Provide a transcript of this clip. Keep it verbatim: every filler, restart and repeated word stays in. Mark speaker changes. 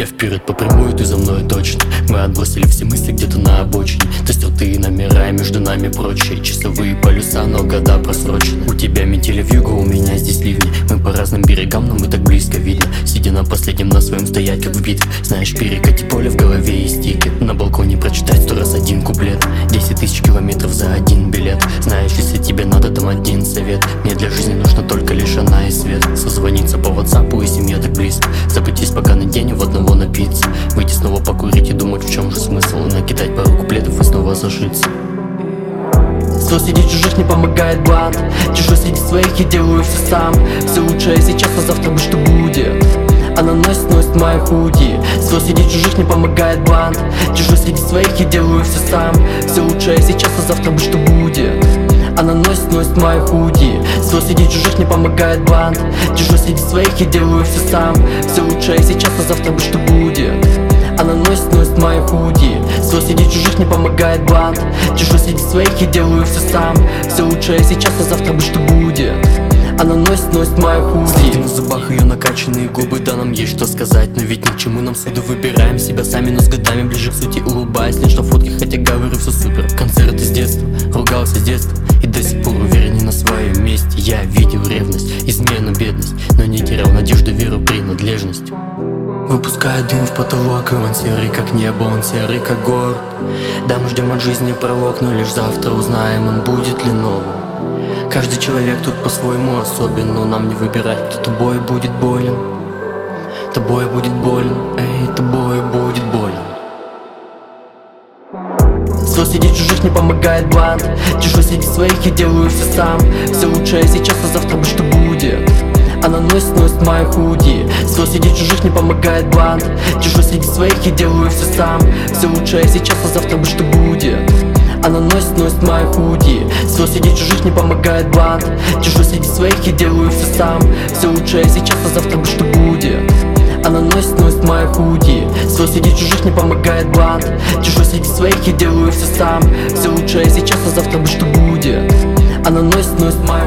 Speaker 1: Я вперед по прямой, ты за мной точно. Мы отбросили все мысли где-то на обочине. Тестовые номера, между нами прочие часовые полюса, но года просрочены. У тебя метели вьюга, у меня здесь ливни. Мы по разным берегам, но мы так близко видно. Сидя на последнем, на своем стоять как в битве. Знаешь, перекати поле, в голове и стики. На балконе прочитать сто раз один куплет. Десять тысяч километров за один билет. Знаешь, если тебе надо, дам один совет. Мне для жизни нужно только лишь она и свет. Созвониться по ватсапу, и семья так близко. Запутись пока на день, в одного напиться. Выйти снова покурить и думать, в чем же смысл. Накидать пару куплетов и снова зашиться.
Speaker 2: Что сидеть чужих не помогает блант. Чужой среди своих я делаю все сам. Все лучшее сейчас, а завтра бы что будет. Она носит, носит мои худи. Что сидеть чужих не помогает блант. Чужой среди своих я делаю все сам. Все лучшее сейчас, а завтра бы что будет. Она носит, носит мои худи. Что среди чужих не помогает блант. Чужой среди своих я делаю все сам. Все лучшее сейчас, а завтра бы что будет. Она носит, носит мои худи. Что среди чужих не помогает блант. Чужой среди своих я делаю все сам. Все лучшее сейчас, а завтра бы что будет. Она носит, носит мои худи.
Speaker 1: Следим в зубах ее накачанные губы. Да, нам есть что сказать, но ведь ни к чему нам суду. Выбираем себя сами, но с годами ближе к сути. Улыбаясь лишь на фотке, хотя говорю все супер. Концерты с детства, ругался с детства. И до сих пор уверен не на своем месте. Я видел ревность, измену, бедность, но не терял надежду, веру, принадлежность. Выпуская дым в потолок, и он серый как небо, он серый как город. Да, мы ждем от жизни пролог, но лишь завтра узнаем, он будет ли новым. Каждый человек тут по-своему особен, но нам не выбирать, кто тобой будет болен. Тобой будет болен, эй, тобой будет болен.
Speaker 2: Что сидеть чужих не помогает блант. Чужой среди своих я делаю все сам. Все лучшее сейчас, а завтра бы что будет. Она носит, носит мои худи. Что сидеть чужих не помогает блант. Чужой среди своих я делаю все сам. Все лучшее сейчас, а завтра бы что будет. Она носит, носит мои худи. Что сидеть чужих не помогает блант. Чужой среди своих я делаю все сам. Все лучшее сейчас, а завтра бы что будет. Она носит, носит мои худи. Что сидеть чужих не помогает блант. Чужой среди своих я делаю все сам. Все лучшее сейчас, а завтра бы что будет. Она носит, носит мои